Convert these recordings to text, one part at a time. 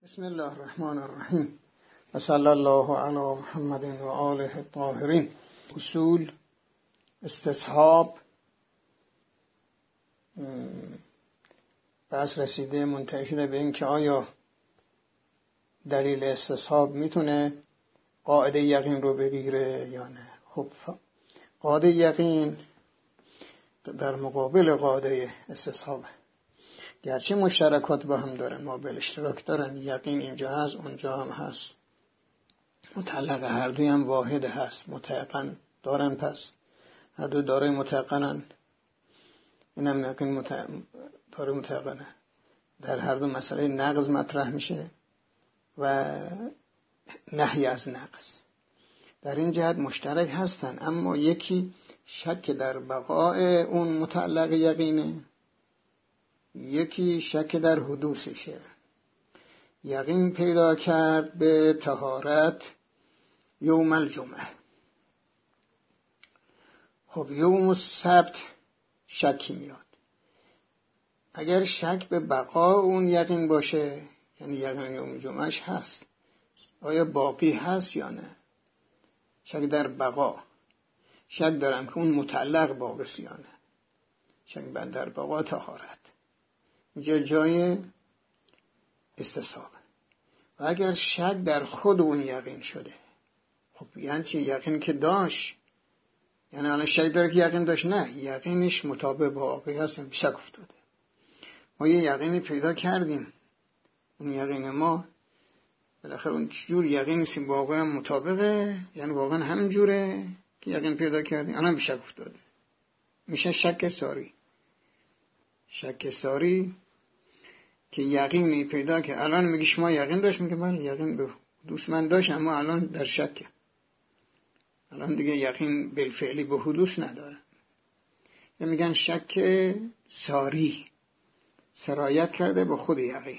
بسم الله الرحمن الرحیم و صلی الله علی محمد و آله الطاهرین. اصول استصحاب بحث رسیده منتهی شده به این که آیا دلیل استصحاب میتونه قاعده یقین رو بگیره یا نه. خب قاعده یقین در مقابل قاعده استصحاب گرچه مشترکات با هم دارن، ما به اشتراک دارن، یقین اینجا هست اونجا هم هست، مطلق هر دوی هم واحد هست، متيقن دارن، پس هر دو دارای متيقنن، اینم یقین دارای متيقنه. در هر دو مسئله نقض مطرح میشه و نهی از نقض، در این جهت مشترک هستن، اما یکی شک در بقاء اون متعلق یقینه، یکی شک در حدوثشه. یقین پیدا کرد به طهارت یوم الجمعه، خب یوم السبت شکی میاد. اگر شک به بقا اون یقین باشه، یعنی یقین یوم جمعهش هست، آیا باقی هست یا نه؟ شک در بقا، شک دارم که اون متعلق باقی یا نه. شک در بقا طهارت، اینجا جای استصحاب. و اگر شک در خود اون یقین شده، خب یعنی چی؟ یقین که داشت، یعنی الان شک داره که یقین داشت؟ نه، یقینش مطابق با واقعی هست، شک افتاده. ما یه یقینی پیدا کردیم، اون یقین ما بالاخره اون چجور یقینی سیم واقعا مطابقه، یعنی واقعا همین جوره که یقین پیدا کردیم، الان به شک افتاده، میشه شک ساری. شک ساری که یقینی پیدا که الان میگی شما یقین داشت، میگه من یقین به حدوث من داشت، اما الان در شکه، الان دیگه یقین بالفعلی به حدوث نداره. یا میگن شک ساری، سرایت کرده به خود یقین.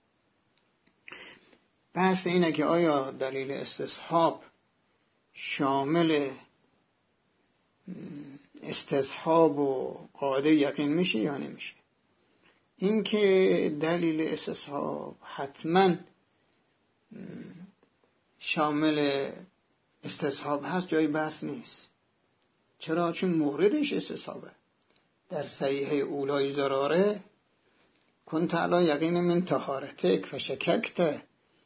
بحث اینه که آیا دلیل استصحاب شامل استصحاب و قاعده یقین میشه یا نمیشه. این که دلیل استصحاب حتما شامل استصحاب هست جای بحث نیست. چرا؟ چون موردش استصحابه. در صحیحه اولای زراره کنت علی یقین من طهارتک فشککت،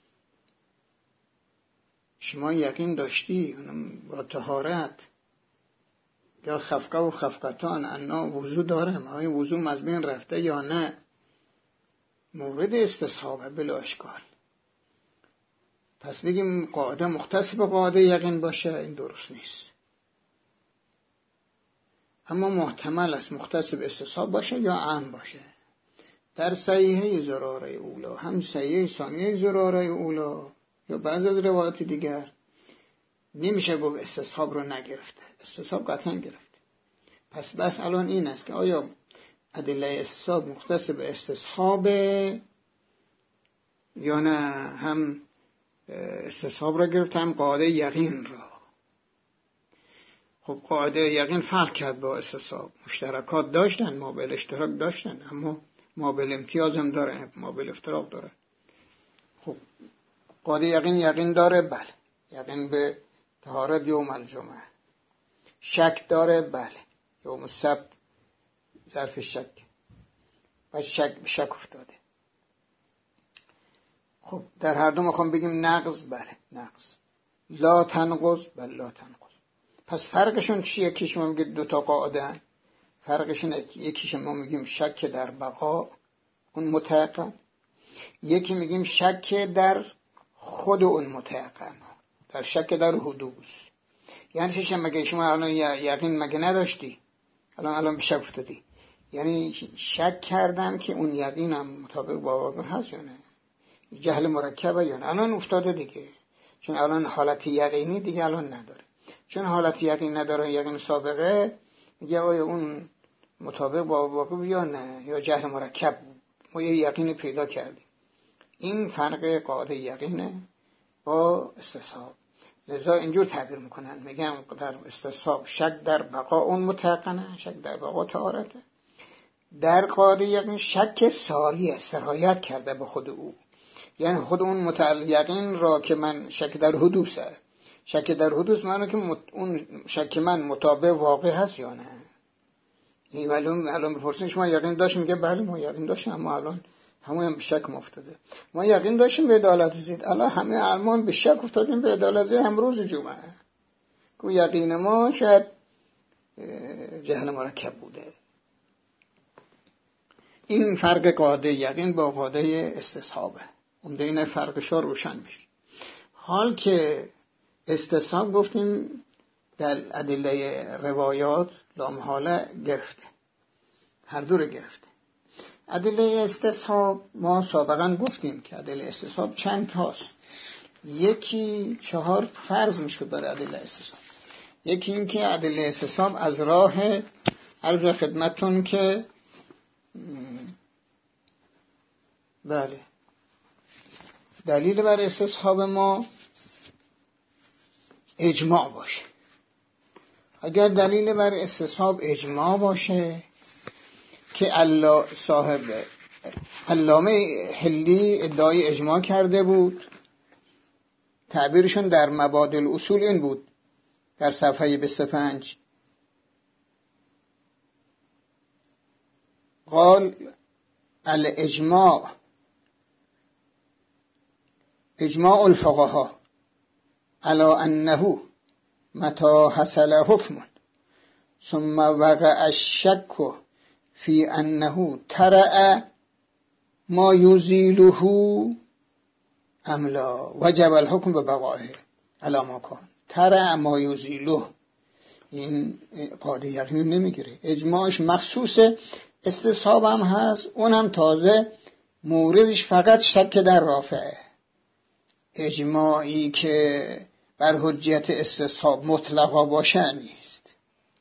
شما یقین داشتی با طهارت، یا خفقه و خفقتان انا وضو دارم، آیا وضو از بین رفته یا نه، مورد استصحابه بلا اشکال. پس بگیم قاعده مختص به قاعده یقین باشه، این درست نیست. اما محتمل است مختص به استصحاب باشه یا عام باشه. در صحیحه زراره اولا، هم صحیحه ثانیه زراره اولا یا بعض از روایات دیگر، نمیشه گفت استصحاب رو نگرفته، استصحاب قطعا گرفته. پس بس الان این است که آیا ادله استصحاب مختص به استصحاب یا نه هم استصحاب را گرفت هم قاعده یقین را. خب قاعده یقین فرق کرد با استصحاب، مشترکات داشتن، ما به اشتراک داشتن، اما ما به امتیاز هم داره، ما به افتراق داره. خب قاعده یقین داره، بله، یقین به طهارت یوم الجمعه. شک داره، بله، یوم السبت ظرف شک و شک افتاده. خب در هر دو میخوام بگیم نقض، بله نقض، لا تنقض، بله لا تنقض. پس فرقشون چیه؟ یکیش ما میگیم دوتا قاعده هن. فرقشون یکیش ما میگیم شک در بقا اون متيقن، یکی میگیم شک در خود اون متيقن، در شک در حدوث. یعنی چیشه؟ مگه شما الان یقین مگه نداشتی، الان به شک افتادی، یعنی شک کردم که اون یقینم مطابق با واقع هست یا نه، جهل مرکبه یا نه. الان افتاده دیگه، چون الان حالت یقینی دیگه الان نداره، چون حالت یقین نداره، یقین سابقه، میگه آیا اون مطابق با واقع یا نه، یا جهل مرکب بود، ما یه یقین پیدا کردیم. این فرق قاعده یقینه با استصحاب. لذا اینجور تعبیر میکنن، میگن در استصحاب شک در بقا اون متيقنه، شک در بقا طهارته. در قاعده یقین شک ساریه، سرایت کرده به خود او، یعنی خود اون یقین را که من شک در حدوثه، شک در حدوث معنی که اون شک من مطابق واقع هست یا نه. این الان بپرسین شما یقین داشت، میگه بله ما یقین داشتیم، اما الان همه هم به شک افتاده. ما یقین داشتیم به عدالت زید، الان همه الان به شک افتادیم به عدالت زید امروز جمعه. که یقین ما شاید جهل مرکب بوده. این فرق قاعده یقین با قاعده استصحابه. عمده این فرقش روشن بشه. حال که استصحاب گفتیم در ادله روایات لامحاله گرفته، هر دو رو گرفته. ادله استصحاب ما سابقا گفتیم که ادله استصحاب چند تاست. یکی 4 فرض میشه برای ادله استصحاب. یکی این که ادله استصحاب از راه عرض خدمتون که بله دلیل بر استصحاب ما اجماع باشه. اگر دلیل بر استصحاب اجماع باشه که صاحب علامه حلی ادعای اجماع کرده بود، تعبیرشون در مبادئ الاصول این بود در صفحه 25 قال الاجماع اجماع الفقهاء على انه متى حصل حكم ثم وقع الشك في انه ترى ما يزيله ام لا وجب الحكم ببقائه على ما كان. ترى ما يزيله این قاعده یقین نمیگیره، اجماعش مخصوص استصحاب هم هست، اونم تازه موردش فقط شک در رافعه. اجماعی که بر حجیت استصحاب مطلقا باشه نیست.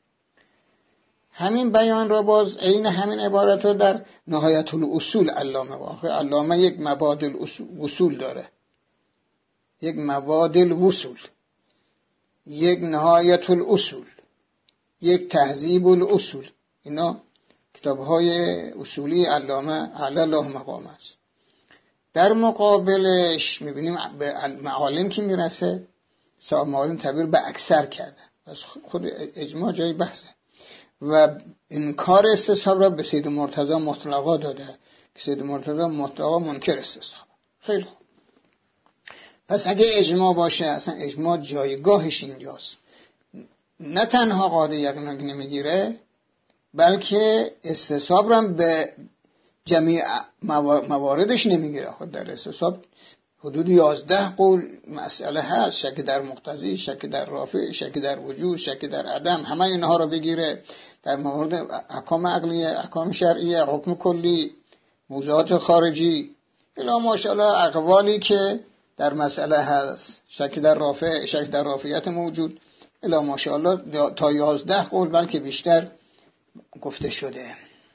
همین بیان را باز عین همین عبارت رو در نهایت الاصول علامه واقع علامه یک مبادئ الاصول داره، یک مبادئ الاصول، یک نهایت الاصول، یک تهذیب الاصول. اینا کتاب‌های اصولی علامه علی الله مقام است. در مقابلش می‌بینیم به معالم که میرسه صاحب معالم تعبیر به اکثر کرده، پس خود اجماع جای بحثه و انکار استصحاب را به سید مرتضی مطلقا داده که سید مرتضی مطلقا منکر استصحاب. خیلی خوب، پس اگه اجماع باشه اصلا اجماع جایگاهش اینجاست، نه تنها قاعده یقین نمیگیره بلکه استصحاب را به جمیع مواردش نمیگیره. خود در استصحاب حدود 11 قول مسئله هست، شک در مقتضی، شک در رافع، شک در وجود، شک در عدم، همه اینها رو بگیره. در مورد احکام عقلیه، احکام شرعیه، حکم کلی، موضوعات خارجی، الا ماشاءالله اقوالی که در مسئله هست، شک در رافع، شک در رافعیت موجود، الا ماشاءالله تا 11 قول بلکه بیشتر گفته شده.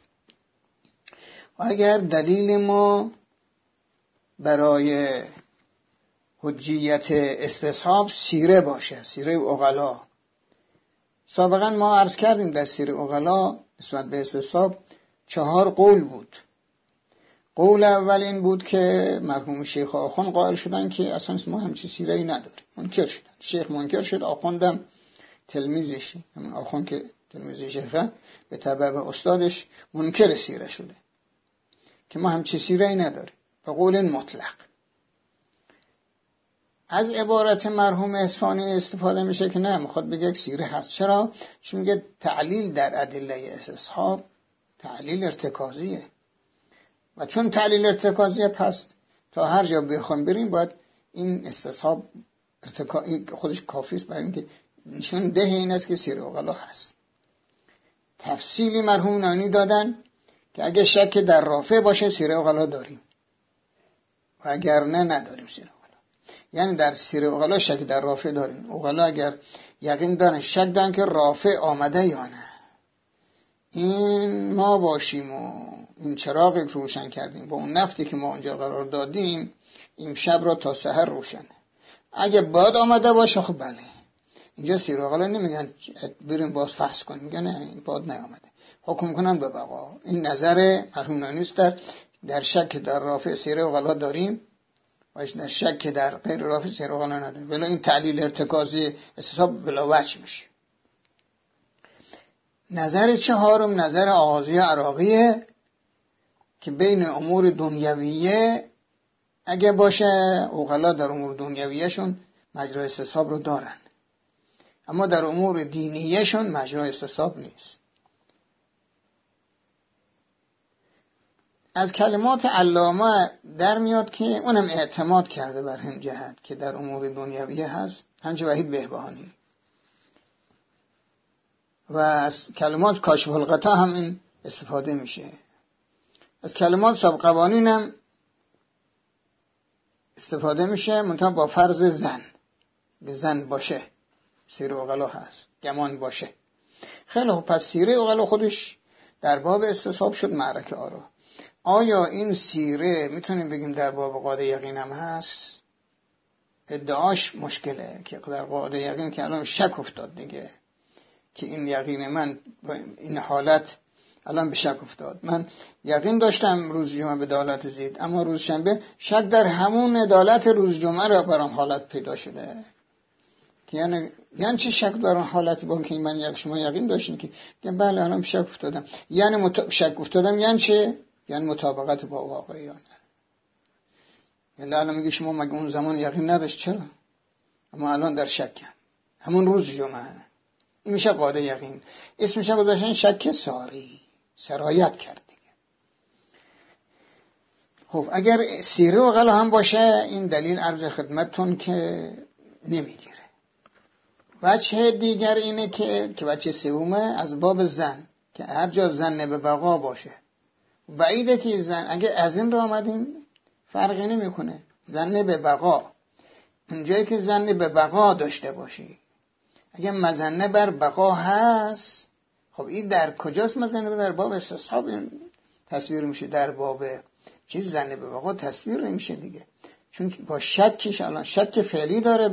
و اگر دلیل ما برای حجیت استصحاب سیره باشه، سیره عقلا، سابقا ما عرض کردیم در سیره عقلا نسبت به استصحاب 4 قول بود. قول اول این بود که مرحوم شیخ آخوند قائل شدن که اصلا ما همچی سیره‌ای نداریم، منکر شدن. شیخ منکر شد، آخوندم تلمیذش، همون آخوند که تلمیذ شیخه به تبع استادش منکر سیره شده که ما همچی سیره‌ای نداریم، به قول مطلق. از عبارت مرحوم اصفهانی استفاده میشه که نه، میخواد بگه یک سیره هست. چرا؟ چون میگه تعلیل در ادله استصحاب تعلیل ارتکازیه و چون تعلیل ارتکازیه پس تا هر جا بخوام بریم باید این استصحاب خودش کافی است برای اینکه نشون ده این است که سیره عقلا هست. تفصیلی مرحوم نانی دادن که اگه شک در رافع باشه سیره عقلا داریم و اگر نه نداریم سیره عقلا. یعنی در سیره عقلا شک در رافع داریم. عقلا اگر یقین دارن شک دارن که رافع آمده یا نه، این ما باشیم و این چراغی که روشن کردیم با اون نفتی که ما اونجا قرار دادیم این شب را تا سحر روشنه. اگه باد آمده باشه خب بله، اینجا سیره عقلا نمیگن بریم باز فحص کنیم، میگن نه این باد نیامده، حکم کنن به بقا. این نظر مرحوم نانی است در شک در رافع سیره عقلا داریم و شک در غیر رافع سیر اقلا نداره، ولی این تعلیل ارتکازی استصحاب بلا وجه میشه. نظر چهارم نظر آغازی عراقیه که بین امور دنیویه اگه باشه عقلا در امور دنیویهشون مجرای استصحاب رو دارن، اما در امور دینیهشون مجرای استصحاب نیست. از کلمات علامه در میاد که اونم اعتماد کرده بر همین جهت که در امور دنیویه هست، حاج وحید بهبهانی. و از کلمات کاشف الغطا هم این استفاده میشه. از کلمات سابق قوانین هم استفاده میشه، منتها با فرض زن، به زن باشه. سیره عقلا هست، گمان باشه. خیلی خوب، پس سیره عقلا خودش در باب استصحاب شد معرکه آرا. آیا این سیره میتونیم بگیم در باب قاعده یقین هم هست؟ ادعاش مشکله که در قاعده یقین که الان شک افتاد دیگه، که این یقین من این حالت الان به شک افتاد. من یقین داشتم روز جمعه به عدالت زید، اما روز شنبه شک در همون عدالت روز جمعه را برام حالت پیدا شده. که یعنی چه شک در اون حالتی با که من شما یقین داشتین که بله الان به شک افتادم، یعنی شک افتادم یعنی چه؟ یعنی مطابقت با واقعیانه. یعنی الان میگه شما مگه اون زمان یقین نداشت؟ چرا؟ اما الان در شکم همون روز جمعه. این میشه قاعده یقین. اسمش گذاشتن شک ساری، سرایت کرد دیگه. خب اگر سیره عقلا هم باشه این دلیل عرض خدمتتون که نمیگیره. وجه دیگر اینه که وجه سومه از باب زن، که هر جا زن به بقا باشه بعیده که زن، اگه از این را آمدیم فرقی نمیکنه. زن به بقا اونجایی که زن به بقا داشته باشی، اگه مزنه بر بقا هست، خب این در کجاست مزنه؟ در باب استصحاب تصویر میشه، در باب چیز زن به بقا تصویر نمیشه دیگه، چون با شکش الان شک فعلی داره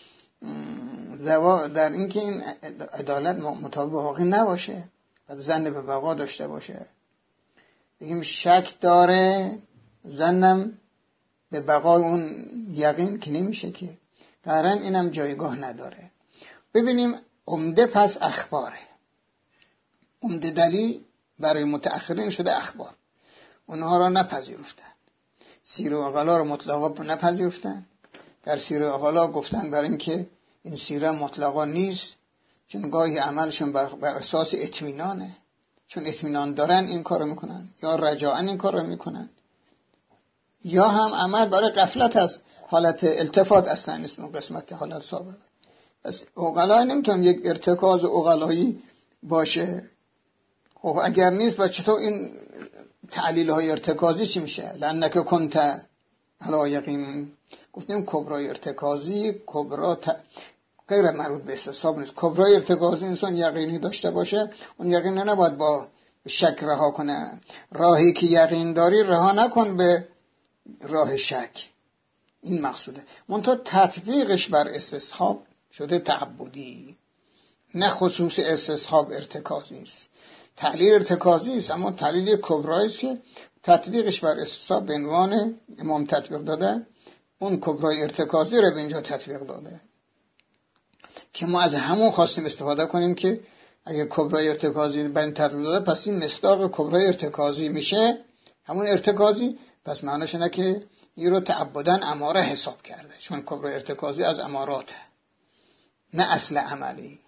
در اینکه این عدالت مطابق واقع نباشه، زن به بقا داشته باشه. بگیم شک داره زنم به بقای اون یقین که نمیشه که، قرآن اینم جایگاه نداره. ببینیم عمده پس اخباره. عمده دلیل برای متأخرین شده اخبار، اونها را نپذیرفتن. سیره عقلا را مطلقا نپذیرفتن. در سیره عقلا گفتن برای اینکه این سیره مطلقا نیست، چون گاهی عملشون بر اساس اطمینانه، چون اطمینان دارن این کارو میکنن، یا رجاءً این کارو میکنن، یا هم عمل برای غفلت از حالت التفات اصلا نیست من قسمت حالت سابقه. پس عقلا نمیتونم یک ارتکاز عقلایی باشه. خب اگر نیست و چطور این تعلیل های ارتکازی چی میشه؟ لأنک کنت علی یقین. گفتیم کبرای ارتکازی غیر مربوط به استصحاب نیست. کبرای ارتکازی انسان یقینی داشته باشه، اون یقین نباید با شک رها کنه. راهی که یقین داری رها نکن به راه شک. این مقصوده. منتها تطبیقش بر استصحاب شده تعبدی، نه خصوص استصحاب ارتکازی است. تعلیل ارتکازی است، اما تعلیل کبرایی است که تطبیقش بر استصحاب به عنوان امام تطبیق داده، اون کبرای ارتکازی رو به اینجا تطبیق داده که ما از همون خواستیم استفاده کنیم که اگه کبرای ارتکازی بر این تطبیق داده، پس این مصداق کبرای ارتکازی میشه، همون ارتکازی، پس معناش اینه که این رو تعبداً اماره حساب کرده، چون کبرای ارتکازی از اماراته نه اصل عملی.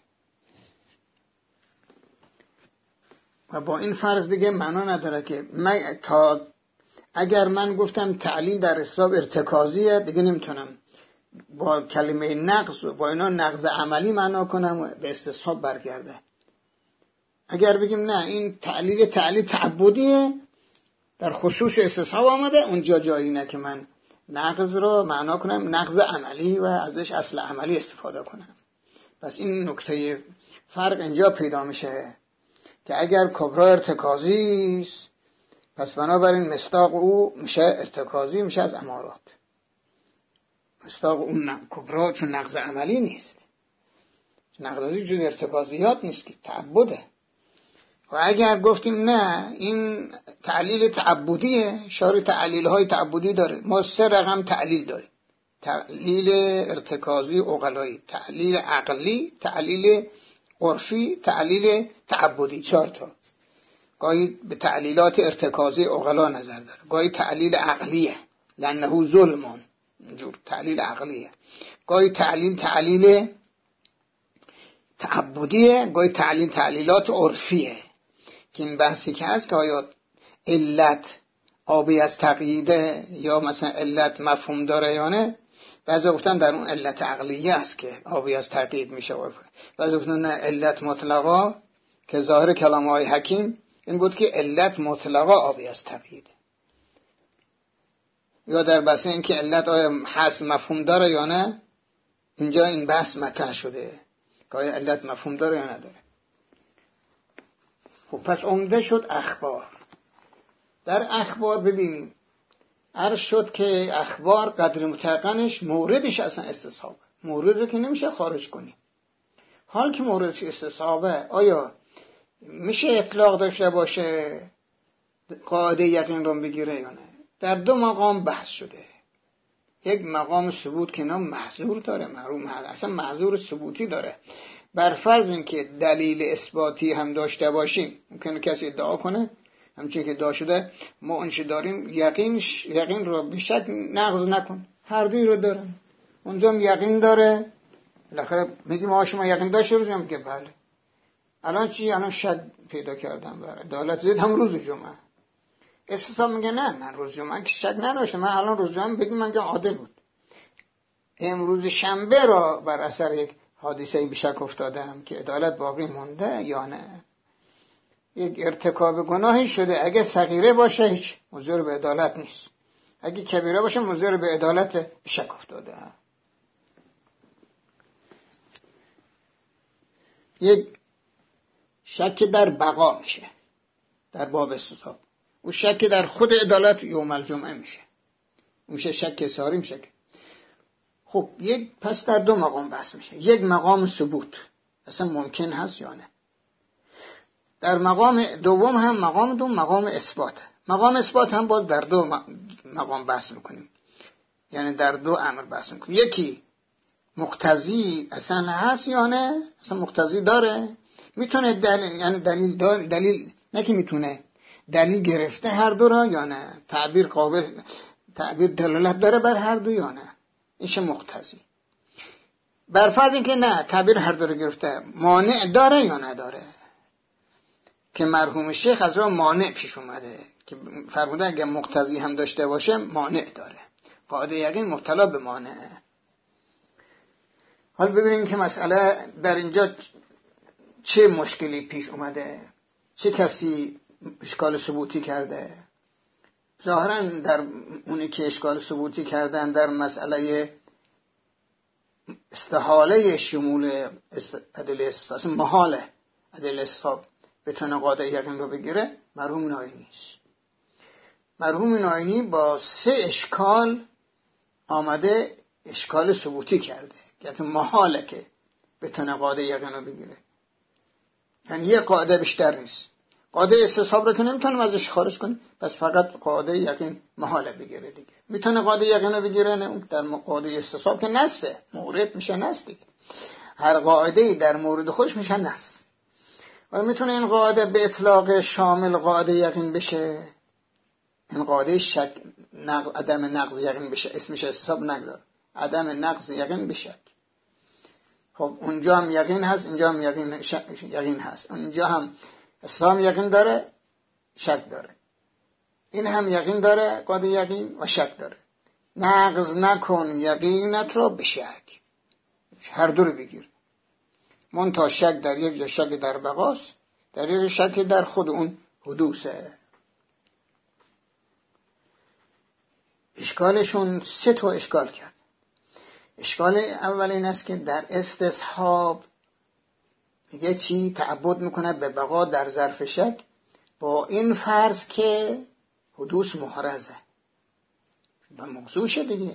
و با این فرض دیگه معنا نداره که اگر من گفتم تعلیل در استصحاب ارتکازیه، دیگه نمیتونم با کلمه نقض با اینا نقض عملی معنا کنم و به استصحاب برگرده. اگر بگیم نه این تعلیل تعبدیه در خصوص استصحاب آمده، اونجا جایی نه که من نقض رو معنا کنم نقض عملی و ازش اصل عملی استفاده کنم. پس این نکته فرق اینجا پیدا میشه که اگر کبرا ارتکازی است، پس بنابراین مصداق او میشه ارتکازی، میشه از امارات. مصداق اون کبرا چون نقض عملی نیست، نقضی جز ارتکازیات نیست که تعبده. و اگر گفتیم نه این تعلیل تعبدیه، شارع تعلیل های تعبدی داره، ما 3 رقم تعلیل داریم: تعلیل ارتکازی عقلایی، تعلیل عقلی، تعلیل عرفی، تعلیل تعبدی. 4 تا. گاهی به تعلیلات ارتکازی عقلا نظر داره، گاهی تعلیل عقلیه لانه ظلمون، اینجور تعلیل عقلیه، گاهی تعلیل تعبدیه، گاهی تعلیلات عرفیه. که این بحثی که هست که آیا علت آبی از تقییده یا مثلا علت مفهوم داره یا نه. بعضی گفتن در اون علت عقلیه است که آبی از تقیید میشه، بعضی گفتن نه علت مطلقا، که ظاهر کلام های حکیم این بود که علت مطلقا آبی از تقییده. یا در بحث این که علت آیا حس مفهوم داره یا نه، اینجا این بحث مطرح شده که آیا علت مفهوم داره یا نداره. خب پس عمده شد اخبار. در اخبار ببینیم عرض شد که اخبار قدر متقنش موردش اصلا استصحابه، مورد رو که نمیشه خارج کنیم. حال که موردش استصحابه، آیا میشه اطلاق داشته باشه قاعده یقین رو بگیره یا نه؟ در 2 مقام بحث شده. یک مقام ثبوت که نام محظور داره، اصلا محظور ثبوتی داره. بر فرض اینکه دلیل اثباتی هم داشته باشیم، ممکنه کسی ادعا کنه همچنین که ادعا شده ما اونچه داریم یقین رو به شک نقض نکن، هر دوی رو داره. اونجا هم یقین داره، بالاخره میگیم آقا شما یقین داشته روز، میگه بله. الان چی؟ الان شک پیدا کردم برای عدالت زدم روز جمعه. استصحاب میگه نه من روز جمعه که شک نداشتم، من الان روز جمعه بگیم من که عادل بود. امروز شنبه را بر اثر یک حادثه به شک افتادم که عدالت باقی مونده یا نه. یک ارتکاب گناهی شده، اگه صغیره باشه هیچ مضر به عدالت نیست، اگه کبیره باشه مضر به عدالت به شک افتاده. یک شک در بقا میشه در باب استصحاب، اون شک در خود عدالت یوم الجمعه میشه، اون میشه شک ساری میشه. خب پس در 2 مقام بحث میشه. یک مقام ثبوت اصلا ممکن هست یا نه. در مقام دوم هم مقام اثبات. مقام اثبات هم باز در 2 مقام بحث میکنیم، یعنی در 2 امر بحث میکنیم. یکی مقتضی اصلا هست یا نه، اصلا مقتضی داره، میتونه دلیل، یعنی دلیل نه که میتونه، دلیل گرفته هر دو را یا نه، تعبیر دلالت داره بر هر دو یا نه، اینشه مقتضی. بر فرض اینکه نه تعبیر هر دو را گرفته، مانع داره یا نداره، که مرحوم شیخ از راه مانع پیش اومده که فرموده اگه مقتضی هم داشته باشه مانع داره، قاعده یقین مبتلا به مانعه. حال ببینیم که مسئله در اینجا چه مشکلی پیش اومده، چه کسی اشکال ثبوتی کرده. ظاهرا در اونی که اشکال ثبوتی کردن در مسئله استحاله شمول ادله اساس، محاله ادله اساس بتونه قاعده یقین رو بگیره، مرحوم ناینی است. مرحوم ناینی با 3 اشکال آمده اشکال ثبوتی کرده، یعنی محاله که بتونه قاعده یقین رو بگیره. یعنی یه قاعده بیشتر نیست. قاعده استصحاب رو که نمیتونم ازش خارج کنیم، پس فقط قاعده یقین محاله بگیره دیگه. میتونه قاعده یقین رو بگیره، نه اون در قاعده استصحاب که نسته، مورد میشه نست دیگه. هر قاعده در مورد خودش میشه نست. ولی میتونه این قاعده به اطلاق شامل قاعده یقین بشه، این قاعده شک عدم نقض یقین بشه، اسمش استصحاب نگذار، عدم نقض یقین بشه. خب اونجا هم یقین هست، اینجا هم یقین هست، اونجا هم اسلام یقین داره، شک داره، این هم یقین داره، قاعده یقین و شک داره. نقض نکن یقینت را به شک، هر دو رو بگیر. منتها شک در یک جا شک در بقاست، در یک شک در خود اون حدوثه. اشکالشون 3 تا اشکال کرد. اشکال اول این است که در استصحاب میگه چی؟ تعبد میکنه به بقا در ظرف شک با این فرض که حدوث محرزه و موضوعشه دیگه.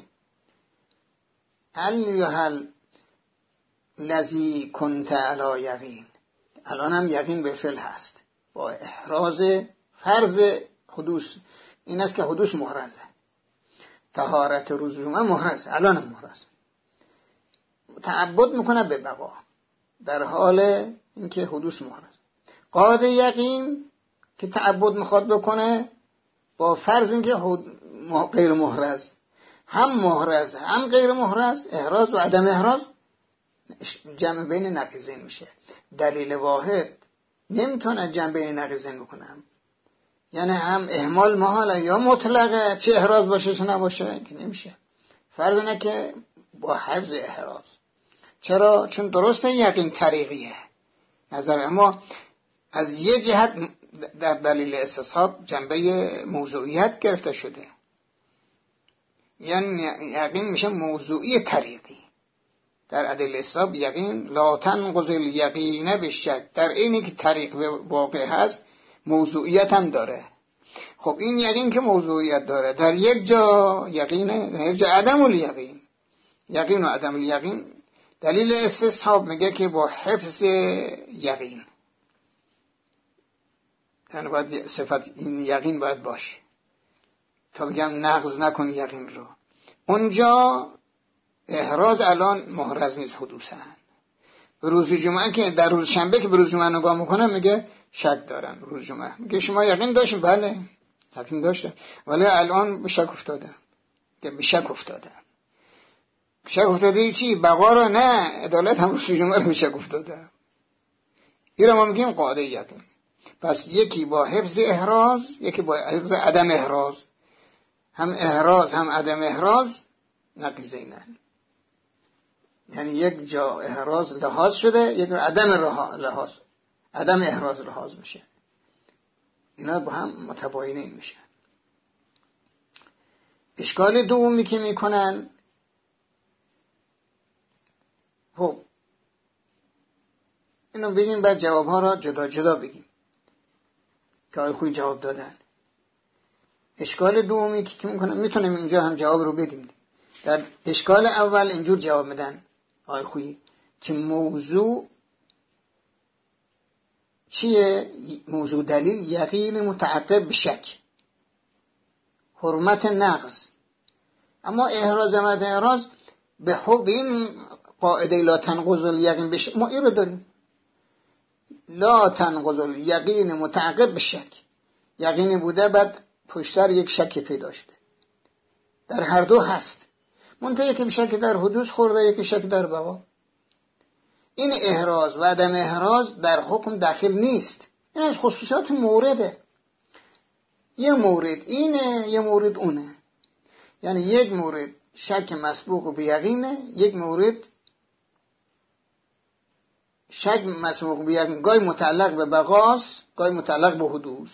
هل لذی کنت علی یقین، الان هم یقین به فعل هست، با احراز فرض حدوث. این است که حدوث محرزه، طهارت روز جمعه محرزه، الان محرزه. تعبد میکنه به بقا در حال اینکه حدوث محرزه. قاعده یقین که تعبد میخواد بکنه با فرض اینکه غیر محرز، هم محرز هم غیر محرز، احراز و عدم احراز، جمع بین نقیضین میشه. دلیل واحد نمیتونه جمع بین نقیضین بکنم، یعنی هم اهمال محاله یا مطلقه، چه احراز باشه چه نباشه که نمیشه. فرض اینه که با حفظ احراز. چرا؟ چون درسته یقین طریقیه نظر، اما از یه جهت در دلیل استصحاب جنبه موضوعیت گرفته شده، یعنی یقین میشه موضوعی طریقی. در ادله استصحاب یقین لا تنقض الیقین بالشک، در اینی که طریق واقع هست موضوعیت هم داره. خب این یقین که موضوعیت داره در یک جا یقینه، در یک جا عدم الیقین. یقین و عدم الیقین دلیل استصحاب میگه که با حفظ یقین، یعنی باید صفت این یقین باید باشه تا بگم نقض نکن یقین رو. اونجا احراز الان محرز نیست حدوثاً. به روز جمعه که در روز شنبه که به روز جمعه نگاه میکنه میگه شک دارم. روز جمعه میگه شما یقین داشتین؟ بله یقین داشتم، ولی الان به شک افتادم. به شک افتادم. شک افتاده چی؟ بقا رو؟ نه، عدالت هم روز جمعه رو به شک افتادم. این رو ما میگیم قاعده یقین. پس یکی با حفظ احراز، یکی با حفظ عدم احراز. هم احراز هم عدم احراز نقیضینن، یعنی یک جا احراز لحاظ شده، یک جا عدم احراز لحاظ میشه. اینا با هم متباینین میشن. اشکال دومی که میکنن، خب اینو بگیم بعد جوابها را جدا جدا بگیم که آقای خویی جواب دادن. اشکال دومی که میکنن میتونیم اینجا هم جواب رو بدیم. در اشکال اول اینجور جواب میدن آقای خویی که موضوع چیه؟ موضوع دلیل یقین متعقب به شک، حرمت نقض. اما احراز مد احراز به حب این قاعده لا تنقض الیقین به شک، ما این رو داریم. لا تنقض الیقین متعقب به شک، یقینی بوده بعد پشتر یک شک پیدا شده. در هر دو هست، منتها یکی شک در حدوث خورده، یکی شک در بقا. این احراز و عدم احراز در حکم داخل نیست، این از خصوصیات مورده. یه مورد اینه، یه مورد اونه. یعنی یک مورد شک مسبوق به یقینه، یک مورد شک مسبوق به یقین گاهی متعلق به بقاست، گاهی متعلق به حدوث.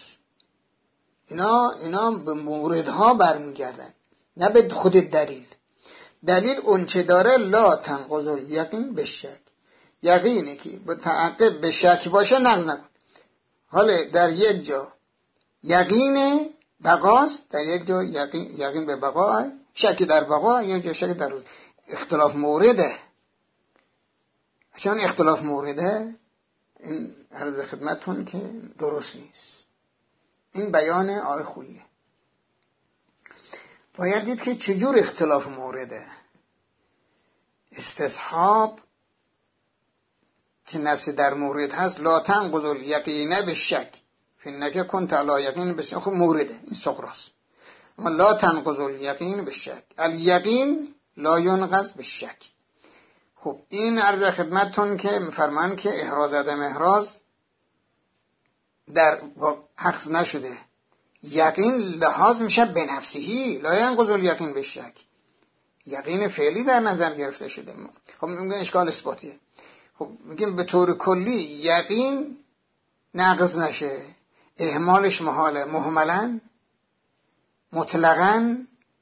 اینا به موردها برمیگردن، نه به خود دلیل. دلیل اون چه داره لا تنقض الیقین به شک، یقینی که متعقب به شک باشه نقض نکن. حالا در یک جا یقین بقاست، در یک جا یقین به بقا، شک در بقا، یک جا شک در روز. اختلاف مورده. چون اختلاف مورده این عرض خدمتون که درست نیست. این بیان آقای خوییه. باید دید که چجور اختلاف مورده. استصحاب که نص در مورد هست لا تنقض الیقین به شک فانک کنت علی یقین به شک، خب مورده این سقراست. اما لا تنقض الیقین به شک، الیقین لا ینقض به شک. خب این عرض خدمتتون که میفرمان که احراز عدم احراز در حقص نشده، یقین لحاظ میشه به نفسهی، لا ینقض الیقین به شک، یقین فعلی در نظر گرفته شده. خب میگن اشکال اثباتیه. خب میگیم به طور کلی یقین ناقض نشه، اهمالش محاله، مهملا، مطلقاً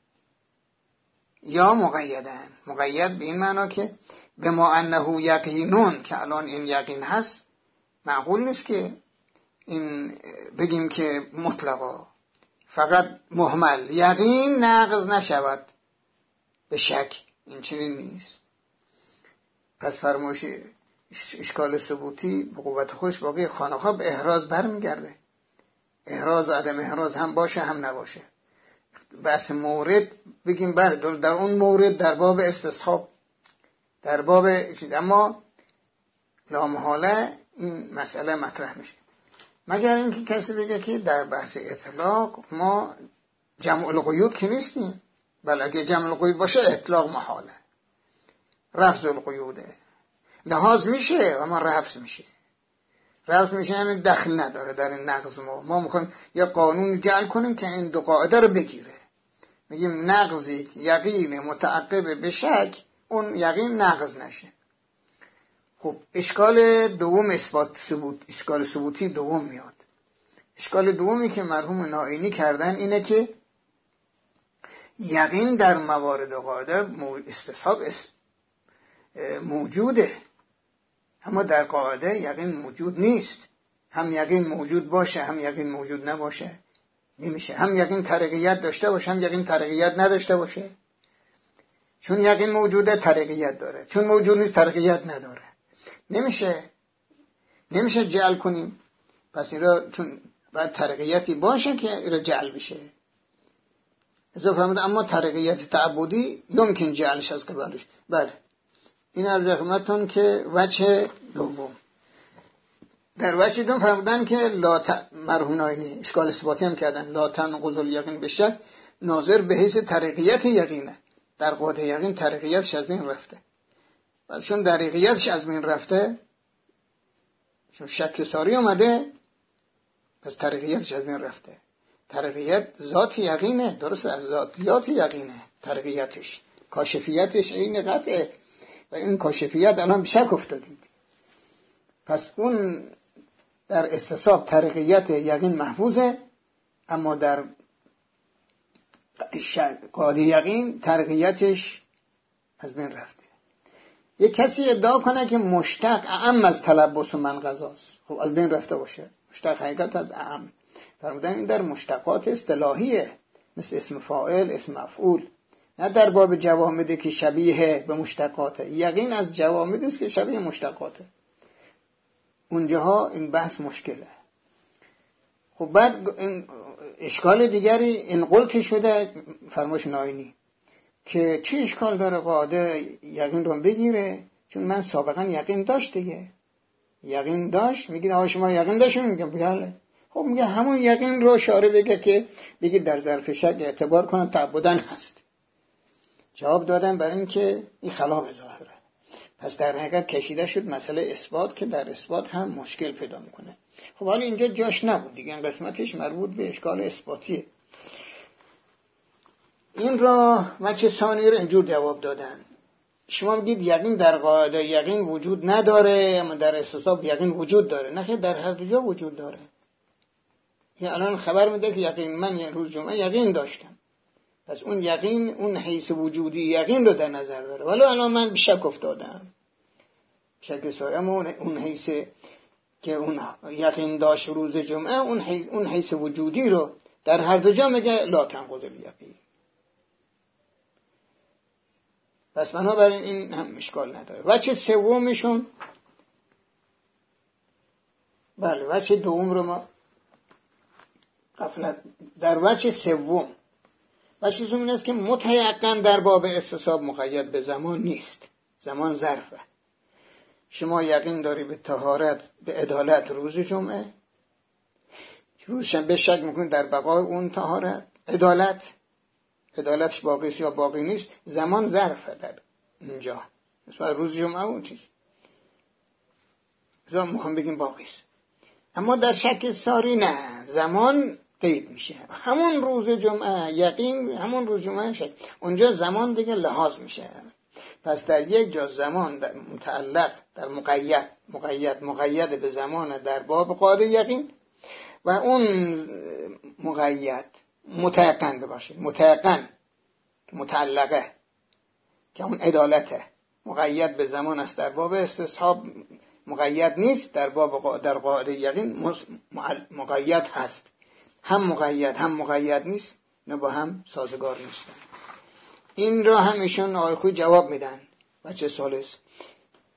یا مقیدن. مقید به این معنا که به ما انه یقینون، که الان این یقین هست، معقول نیست که این بگیم که مطلقا، فقط محمل یقین ناقض نشود به شک. این چنین نیست. پس فرمایش اشکال ثبوتی به قوت خودش باقی خانه‌ها به احراز برمیگرده. احراز و عدم احراز هم باشه هم نباشه. بس مورد بگیم بله در اون مورد در باب استصحاب در باب اما لامحاله این مسئله مطرح میشه، مگر اینکه کسی بگه که در بحث اطلاق ما جمع القیود که نیستیم. بله اگه جمع القیود باشه اطلاق محاله، رفض القیوده، لحاظ میشه اما رفض میشه. رفض میشه یعنی دخل نداره در این نقض. ما میخوایم یه قانون جعل کنیم که این دو قاعده رو بگیره. میگیم نقضی یقین متعقب به شک، اون یقین نقض نشه. خب اشکال دوم اثبات ثبوت، اشکال ثبوتی دوم میاد. اشکال دومی که مرحوم نائینی کردن اینه که یقین در موارد قاعده استصحاب موجوده، اما در قاعده یقین موجود نیست. هم یقین موجود باشه هم یقین موجود نباشه نمیشه. هم یقین طریقیت داشته باشه هم یقین طریقیت نداشته باشه. چون یقین موجوده طریقیت داره، چون موجود نیست طریقیت نداره. نمیشه جعل کنیم. پس این را چون باید طریقیتی باشه که این را جعل بشه. اضافه فرموده اما طریقیت تعبدی یمکن جعلش از قبلش. بله این عرض خدمتتون که وجه دوم. در وجه دوم فرمودن که مرحوم نائینی اشکال اثباتی هم کردن لا تنقض الیقین به شک ناظر به حیث طریقیت یقینه. در قاعده یقین طریقیتش از بین رفته. ولی چون طریقیتش از بین رفته، چون شک ساری اومده، پس طریقیتش از بین رفته. طریقیت ذات یقینه، درست از ذاتیات یقینه. طریقیتش کاشفیتش عین قطعه و این کاشفیت الان به شک افتادید. پس اون در استصحاب طریقیت یقین محفوظه، اما در قاعده یقین طریقیتش از بین رفته. یک کسی ادعا کنه که مشتق اعم از تلبس و منقضاست، خب از بین رفته باشه. مشتق حقیقت از اعم فرمودن این در مشتقات اصطلاحیه، مثل اسم فاعل، اسم مفعول، نه در باب جوامدی که شبیه به مشتقاته. یقین از جوامدی است که شبیه مشتقاته. اونجاها این بحث مشکله. خب بعد این اشکال دیگری این قلت شده فرمایش نائینی که چه اشکال داره قاعده یقین رو بگیره، چون من سابقا یقین داشت دیگه. یقین داشت، میگه آقا شما یقین داشتین؟ میگم بله. خب میگه همون یقین رو شارع بگه که بگه در ظرف شک اعتبار کنن تعبدن هست. جواب دادن برای این که این خلاف ظاهره. پس در حقیقت کشیده شد مسئله اثبات که در اثبات هم مشکل پیدا میکنه. خب حالا اینجا جاش نبود دیگه، این قسمتش مربوط به اشکال اثباتیه. این را وجه ثانی رو اینجور جواب دادن. شما میگید یقین در قاعده یقین وجود نداره، اما در استصحاب یقین وجود داره. نه خیر، در هر دو جا وجود داره. یعنی الان خبر میده که یقین من یه روز جمعه یقین داشتم، پس اون یقین اون حیث وجودی یقین رو در نظر داره. ولی الان من به شک افتادم، شک ساره، اما اون حیث که اون یقین داشت روز جمعه، اون حیث وجودی رو در هر دو جا میگه لا تنقض الیقین. پس بنابراین این هم اشکال نداره. وجه سومشون، بله وجه دوم رو ما غفلت. در وجه سوم، وجه سوم این است که متیقن در باب استصحاب مقید به زمان نیست. زمان ظرفه. شما یقین داری به طهارت، به عدالت روز جمعه، روز شنبه شک میکنید در بقای اون طهارت، عدالتش باقی است یا باقی نیست. زمان ظرفه در اینجا، مثلا روز جمعه اون چیز مثلا میخوام بگیم باقی است. اما در شک ساری نه، زمان قید میشه. همون روز جمعه یقین، همون روز جمعه شک، اونجا زمان دیگه لحاظ میشه. پس در یک جا زمان در متعلق در مقید به زمان در باب قاعده یقین، و اون مقید متیقن بباشید، متیقن که متعلقه که اون عدالته، مقید به زمان است در باب استصحاب مقید نیست، در باب در قاعده یقین مقید هست. هم مقید هم مقید نیست، نه با هم سازگار نیستن. این را هم ایشون آقای خوی جواب میدن. وجه ثالث،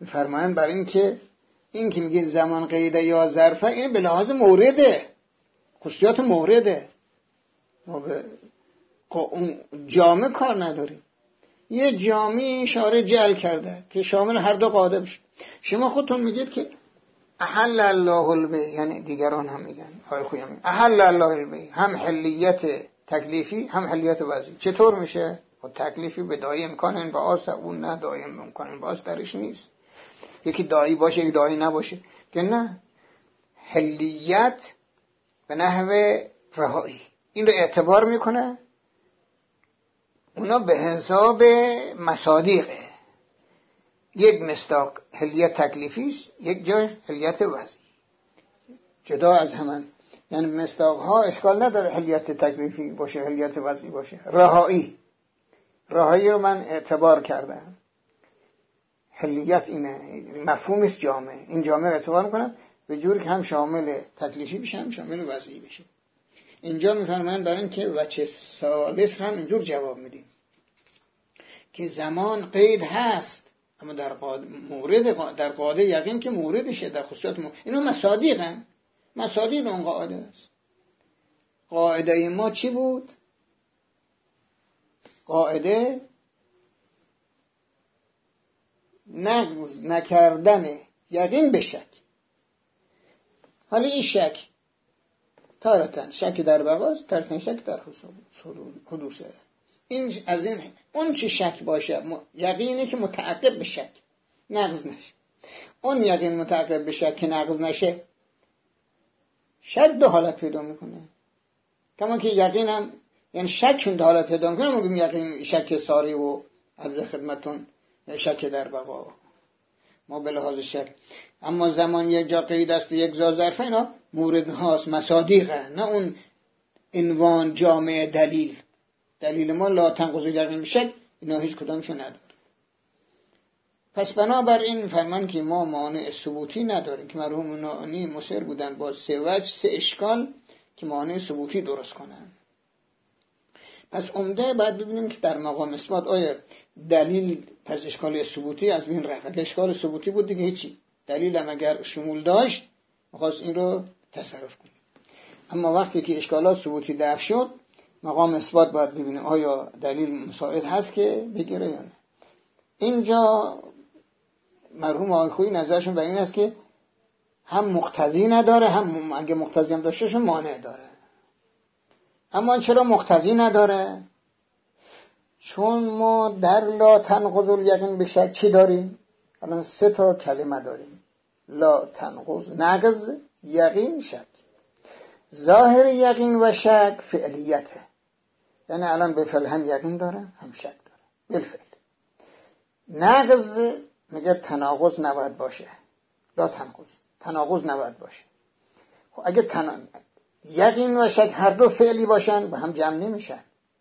میفرمایند برای این که میگه زمان قیده یا ظرفه، این به لحاظ مورده، خصوصیات مورده. ما به اون جامع کار نداریم. یه جامع شارع جعل کرده که شامل هر دو قاعده بشه. شما خودتون میگید که احل الله البیع، یعنی دیگران هم میگن، آقای خویی هم احل الله البیع، هم حلیت تکلیفی هم حلیت وضعی. چطور میشه؟ خود تکلیفی به دایی امکان انبعاث، اون نه دایی امکان انبعاث درش نیست. یکی دایی باشه یکی دایی نباشه، که نه، حلیت به نحو رهایی این رو اعتبار میکنه. اونا به حساب مصادیقه، یک مصداق حلیت تکلیفی است، یک جا حلیت وضعی، جدا از همان. یعنی مصداق ها اشکال نداره حلیت تکلیفی باشه حلیت وضعی باشه. رهایی رو من اعتبار کردم، حلیت اینه، مفهوم است جامع، این جامع رو اعتبار میکنم به جوری که هم شامل تکلیفی بشه هم شامل وضعی بشه. اینجا میفرمایند برای اینکه وجه ثالث هم اینجور جواب میدیم که زمان قید هست، اما در مورد در قاعده یقین که موردشه، در خصوصیات اینو مصادیقن، مصادیق اون قاعده است. قاعده ما چی بود؟ قاعده نقض نکردن یقین به شک. حالا این شک تارتن شک در بقاست، تارتن شک در حدوثه. این از این اون چی شک باشه یقینی که متعقب به شک نقض نشه. اون یقین متعقب به شک که نقض نشه، شک دو حالت پیدا میکنه. کما که یقین هم یعنی شک دو حالت پیدا میکنه. ما میگیم یقین شک ساری و عرض خدمتون شک در بقا، ما به لحاظ شک. اما زمان یک جا قید است و یک جا ظرفه، اینا مورد هاست، مصادیقه، نه اون عنوان جامع دلیل ما لا تنقض یقین شک، اینا هیچ کدامشو نداره. پس بنابراین فرمان که ما مانع ثبوتی نداریم که مرحوم نانی مصر بودن با سه اشکال که مانع ثبوتی درست کنن. پس عمده باید ببینیم که در مقام اثبات آیا دلیل پس اشکال ثبوتی از بین رفت. اگه اشکال ثبوتی بود دیگه هیچی، دلیل هم اگر شمول داشت می‌خواست این رو تصرف کنیم. اما وقتی که اشکالات ثبوتی دفع شد، مقام اثبات باید ببینیم آیا دلیل مساعد هست که بگیره یا نه. اینجا مرحوم آقای خویی نظرشون بر این است که هم مقتضی نداره، هم اگه مقتضی هم داشته مانع داره. اما چرا مقتضی نداره؟ چون ما در لا تنقض الیقین به شک چی داریم؟ الان 3 تا کلمه داریم: لا تنقض نقض یقین شک. ظاهر یقین و شک فعلیته، یعنی الان به فعل هم یقین داره هم شک داره بالفعل. نقض میگه تناقض نباید باشه، لا تنقض تناقض نباید باشه. خب اگه یقین و شک هر دو فعلی باشن به هم جمع نمیشن.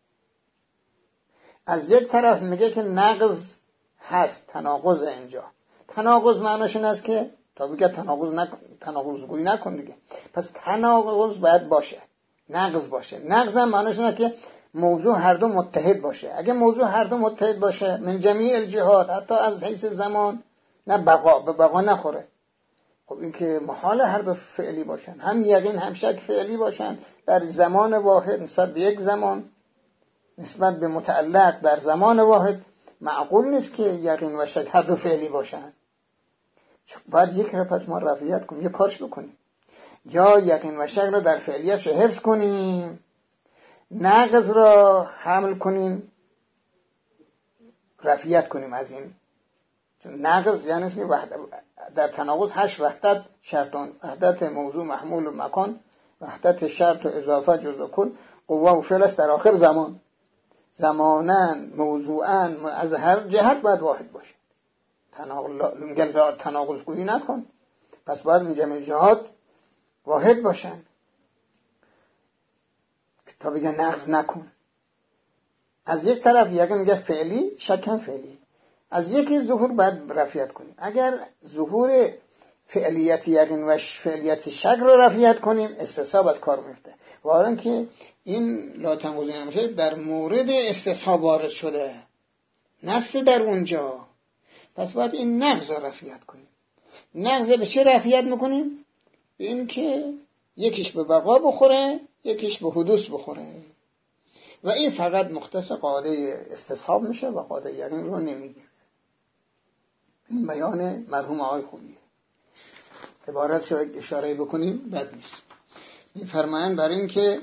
از یک طرف میگه که نقض هست، تناقض اینجا. تناقض معناش این است که تا بگه تناقض گویی نکن دیگه. پس تناقض باید باشه، نقض باشه. نقض هم معناش اینه که موضوع هر دو متحد باشه. اگه موضوع هر دو متحد باشه من جمیع الجهات، حتی از حیث زمان، نه به بقا نخوره. خب این که محال هر دو فعلی باشن، هم یقین هم شک فعلی باشن در زمان واحد نسبت به یک زمان، نسبت به متعلق در زمان واحد. معقول نیست که یقین و شک هر دو فعلی باشن. باید یک را پس ما رفعیت کنیم، یک کارش بکنیم، یا یقین و شک را در فعلیتش حفظ کنیم، نقض را حمل کنیم، رفعیت کنیم از این. چون نقض یعنی است که در تناقض 8 وحدت شرطان: وحدت موضوع محمول و مکان، وحدت شرط و اضافه جزء کل، قوه و فعل است در آخر زمان. زمانن موضوعن از هر جهت باید واحد باشه. تناقض گویی نکن، پس باید من جمعی جهات واحد باشن تا بگه نقض نکن. از یک طرف یقین میگه فعلی، شک هم فعلی. از یکی ظهور باید رفعیت کنیم. اگر ظهور فعلیت یقین و فعلیت شک رو رفعیت کنیم، استصحاب از کار میفته. وارن که این لا تنقض نمیشه در مورد استصحاب وارد شده، نص در اونجا. پس باید این نقض رو رفعیت کنیم. نقض به چه رفعیت میکنیم؟ به این که یکیش به بقا بخوره، یکیش به حدوث بخوره، و این فقط مختص قاعده استصحاب میشه و قاعده یقین رو نمیگیره. این بیان مرحوم آقای خوبیه. عبارت شاید اشاره بکنیم بد نیست. میفرمایند برای این که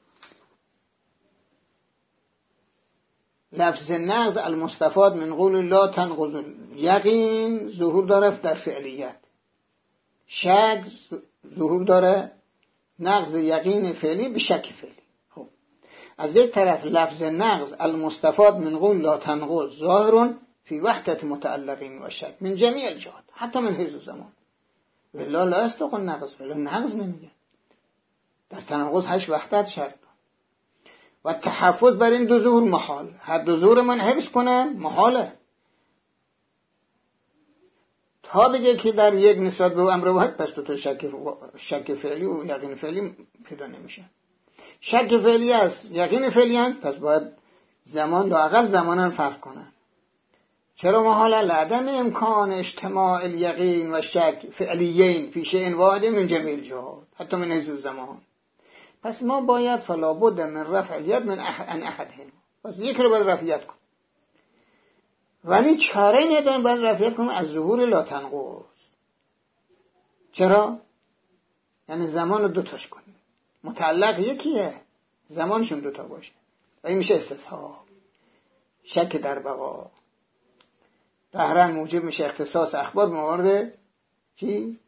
لفظ نقض المستفاد من قول لا تنقض یقین ظهور داره در فعلیت، شک ظهور داره نقض یقین فعلی به شک فعلی. خب از یک طرف لفظ نقض المستفاد من قول لا تنقض ظاهر فی وحدت متعلقین و شک من جمیع الجهات حتی من حیث زمان، ولا لا استقل نقض، ولا نقض نمیگه. در تناقض 8 وحدت شرط و تحفظ بر این دو ظهور محال. هر دو ظهور من حفظ کنم محاله، تا بگه که در یک نسبت به امر واحد پس تو شک فعلی و یقین فعلی پیدا نمیشه. شک فعلی است، یقین فعلی است، پس باید زمان لااقل زمانا فرق کنن. چرا محاله؟ لعدم امکان اجتماع الیقین و شک فعلیین فی شیء واحد من جمیع الجهات حتی من حیث زمان. پس ما باید فلا بد من رفع الید من احدهم، پس یک رو باید رفعیت کن، ولی چاره نداریم باید رفعیت کنیم از ظهور لا تنقض. چرا؟ یعنی زمان رو دوتاش کنیم، متعلق یکیه، زمانشون دوتا باشه و این میشه استصحاب. شک در بقا قهرن موجب میشه اختصاص اخبار موارد چی؟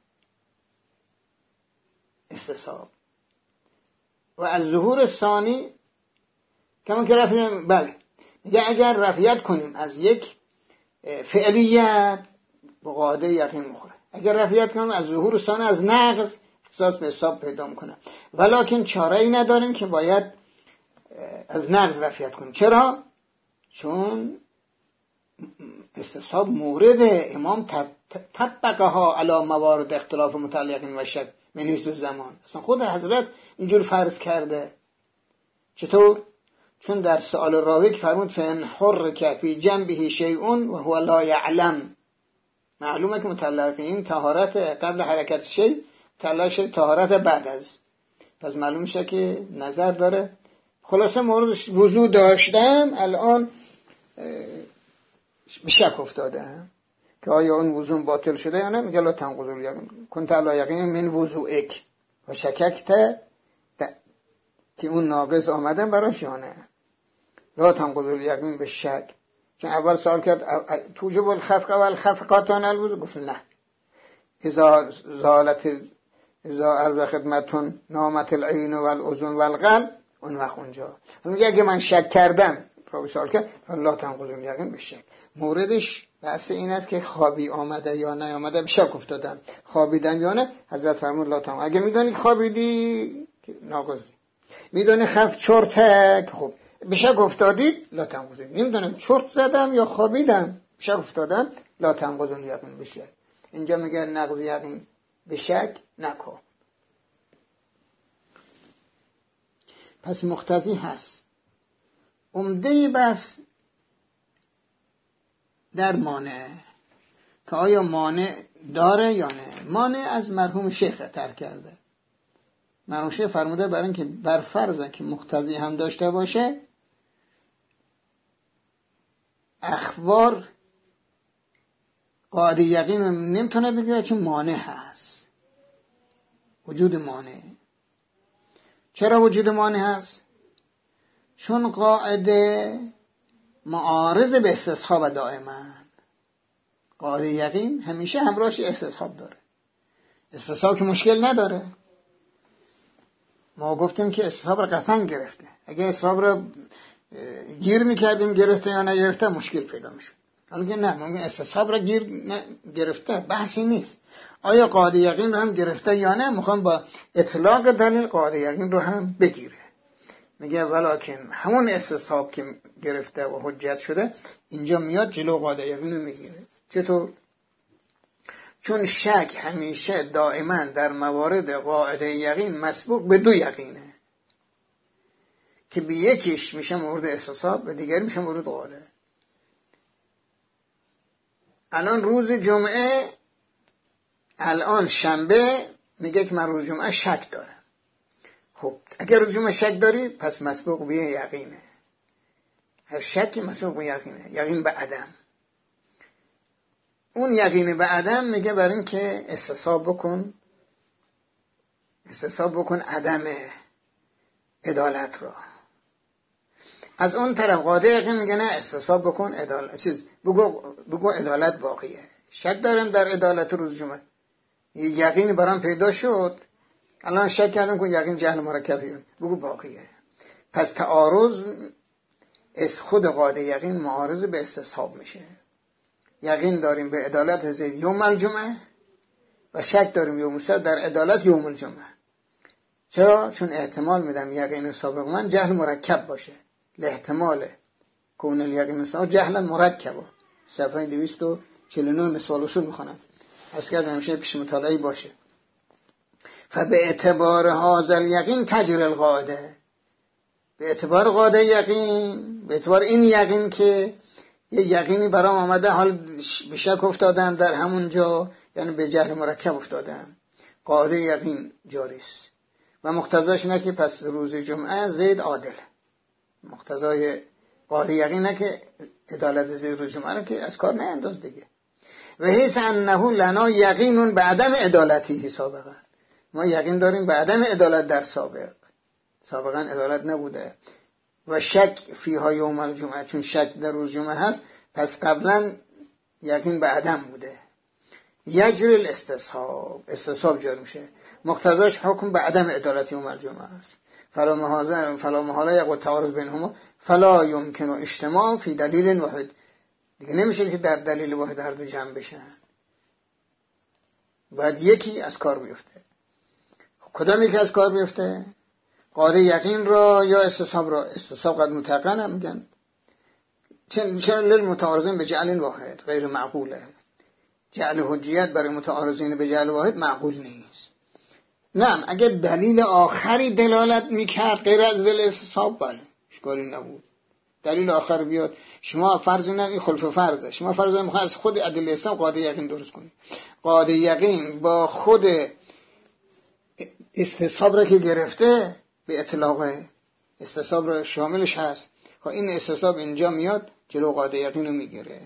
استصحاب. و از ظهور ثانی کمان که رفعیت، بله میگه اگر رفعیت کنیم از یک فعلیت به قاعده یقین مخوره، اگر رفعیت کنیم از ظهور ثانی از نقض اختصاص به حساب پیدا میکنه، ولکن چاره ای نداریم که باید از نقض رفعیت کنیم. چرا؟ چون استصحاب مورد امام تطبقه ها علی موارد اختلاف متعلقین و شک من حیث زمان. اصلا خود حضرت اینجور فرض کرده. چطور؟ چون در سؤال راوی که فرمود فان حرک فی جنبه شیء و هو لا یعلم، معلومه که متعلقین طهارت قبل حرکت شیء، متعلق شیء طهارت بعد از، پس معلوم میشه که نظر داره. خلاصه موردش وضو داشتم الان به شک افتاده که آیا اون وضو باطل شده یا نه. میگه لا تنقض الیقین کنت علی یقین من وضوئک و شککت که اون ناقض آمدن براش یا نه. لا تنقض الیقین به شک. چون اول سوال کرد توجب الخفقه و الخفقاتان الوضو، گفت نه. اذا زالت اذا عرض خدمتون نامت العین و الاذن و القلب، اون وقت اونجا میگه اگه من شک کردم راوی سوال کرد لا تنقض الیقین به شک. موردش بحث این است که خوابی آمده یا نیامده، به شک افتادن، خوابیدن یا نه. حضرت فرمود لا تنقض. اگه میدونی خوابیدی ناقضی، میدونی خف چرته که خب به شک افتادید لا تنقض. نمیدونم چرت زدم یا خوابیدم به شک افتادم لا تنقض الیقین به شک. اینجا میگه نقض یقین به شک نکن. پس مقتضی هست. عمده بس در مانع که آیا مانع داره یا نه. مانع از مرحوم شیخ تر کرده. مرحوم شیخ فرموده برای اینکه بر فرضه که مقتضی هم داشته باشه، اخبار قاعده یقین نمیتونه بگیره چون مانع هست. وجود مانع. چرا وجود مانع هست؟ چون قاعده معارض به استصحاب دائما. قاعده یقین همیشه همراهش استصحاب داره. استصحاب که مشکل نداره. ما گفتیم که استصحاب را قطعا گرفته. اگه استصحاب را گیر میکردیم گرفته یا نگرفته مشکل پیدا میشد. حالا که نه، ممکن استصحاب را گرفته، بحثی نیست. آیا قاعده یقین رو هم گرفته یا نه، میخوام با اطلاق دلیل قاعده یقین رو هم بگیره. میگه ولکن همون استصحاب که گرفته و حجت شده اینجا میاد جلو قاعده یقین رو میگیره. چطور؟ چون شک همیشه دائما در موارد قاعده یقین مسبوق به دو یقینه که به یکیش میشه مورد استصحاب و دیگری میشه مورد قاعده. الان روز جمعه، الان شنبه، میگه که من روز جمعه شک دارم. خب اگر روز جمعه شک داری پس مسبوق به یقینه. هر شکی مسبوق به یقینه، یقین به عدم. اون یقین به عدم میگه برای این که استصحاب بکن عدم عدالت را. از اون طرف قاطع یقین میگه نه، استصحاب بکن عدالت، بگو عدالت باقیه. شک دارم در عدالت روز جمعه، یقین برام پیدا شد، الان شک کردم که یقین جهل مرکبیه، بگو باقیه. پس تعارض از خود قاطع یقین معارض به استصحاب میشه. یقین داریم به عدالت زید یوم الجمعه و شک داریم یوم السبت در عدالت یوم الجمعه. چرا؟ چون احتمال میدم یقین سابق من جهل مرکب باشه، لاحتمال کون الیقین سابق جهل مرکبه. صفحه 249 مثال اصول میخونم، از کردم همیشه پیش مطالعه باشه. فبه اعتبار هذا الیقین تجری القاعده، به اعتبار قاعده یقین، به اعتبار این یقین که یه یقینی برام آمده، حال به شک افتادم در همون جا، یعنی به جهل مرکب افتادم، قاعده یقین جاری است و مقتضاش اینه که پس روز جمعه زید عادل. مقتضای قاعده یقین نه که عدالت زید روز جمعه رو که از کار نینداز دیگه. و حیث انه لنا یقینون به عدم عدالتی سابقا، ما یقین داریم به عدم عدالت در سابقا عدالت نبوده. و شک فیها یوم الجمعه، چون شک در روز جمعه هست پس قبلا یقین به عدم بوده. یجری استصحاب جاری میشه، مقتضاش حکم به عدم عدالت یوم الجمعه است. فلا محاله یقو تعارض بینهما فلا یمکن اجتماع فی دلیل واحد، دیگه نمیشه که در دلیل واحد هر دو جمع بشن، باید یکی از کار بیفته. کدام یکی از کار بیفته؟ قاعده یقین را یا استصحاب را؟ استصحاب قد متقن هم میگن، چرا للمتعارضین به جعل واحد غیر معقوله. جعل حجیت برای متعارضین به جعل واحد معقول نیست. نه، اگر دلیل آخری دلالت میکرد غیر از دل استصحاب، بله اشکالی نبود. دلیل آخر بیاد، شما فرض نه خلف فرضه، شما فرض میخواد از خود ادله اسلام قاعده یقین درست کنید. قاعده یقین با خود استصحاب را که گرفته به اطلاق استصحاب را شاملش هست، خب این استصحاب اینجا میاد جلو قاعده یقین رو میگیره.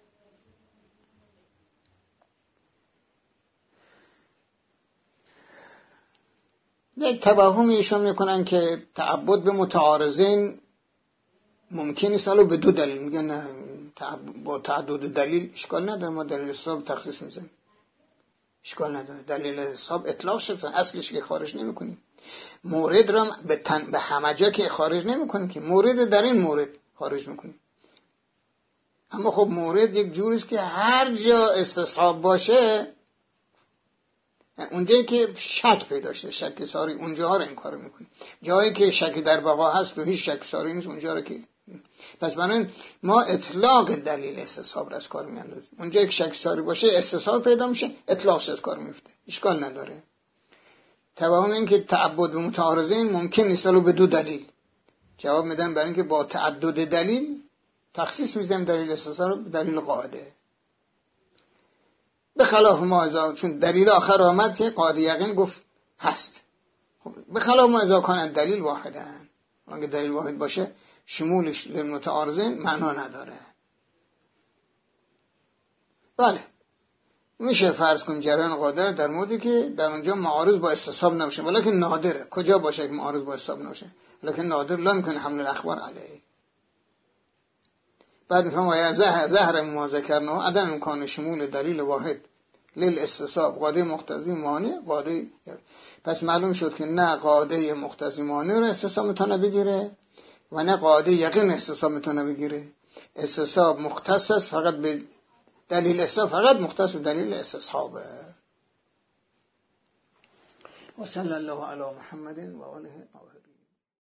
یک توهمی ایشون میکنن که تعبد به متعارضین ممکن نیست، حالا به دو دلیل میگن نه، با تعدد دلیل اشکال نداره، ما دلیل حساب تخصیص میزنیم، اشکال نداره. دلیل حساب اطلاق شد، اصلش که خارج نمیکنیم، مورد را به همه جا که خارج نمیکنیم، که مورد در این مورد خارج میکنیم. اما خب مورد یک جوریست که هر جا استصحاب باشه، اونجایی که شک پیدا شده، شک ساری، اونجاها رو انکار میکنیم. جایی که شک در بقا هست و هیچ شک ساری نیست، اونجا رو که پس بنابراین ما اطلاق دلیل استصحاب را از کار میاندازیم. اونجایی که شک ساری باشه استصحاب پیدا میشه، اطلاقش از کار میفته، اشکال نداره. توهم این که تعبد به متعارضین ممکن نیست رو به دو دلیل جواب میدن، برای اینکه با تعدد دلیل تخصیص میزنیم دلیل استصحاب رو به دلیل قاعده. به خلاف ما ازا، چون دلیل آخر آمد که قاعده یقین گفت هست، خب به خلاف ما ازا کنن دلیل واحدن، اگه دلیل واحد باشه شمولش للمتعارضین معنا نداره. بله میشه فرض کن جریان قاعده در موردی که در اونجا معارض با استصحاب نباشه، ولی نادره. کجا باشه که معارض با استصحاب نباشه؟ ولی نادر لا میکنه حمل الاخبار علیه. بعد میفهم و ظهر ما ذکرنا عدم امکان شمول دلیل واحد لیل استصحاب قاعده مقتضی مانع قاعده. پس معلوم شد که نه قاعده مقتضی مانع رو استصحاب میتونه بگیره و نه قاعده یقین استصحاب میتونه بگیره. استصحاب مختص است فقط به دلیل استصحاب، فقط مختص به دلیل استصحابه. و صلی الله علی محمد و آله.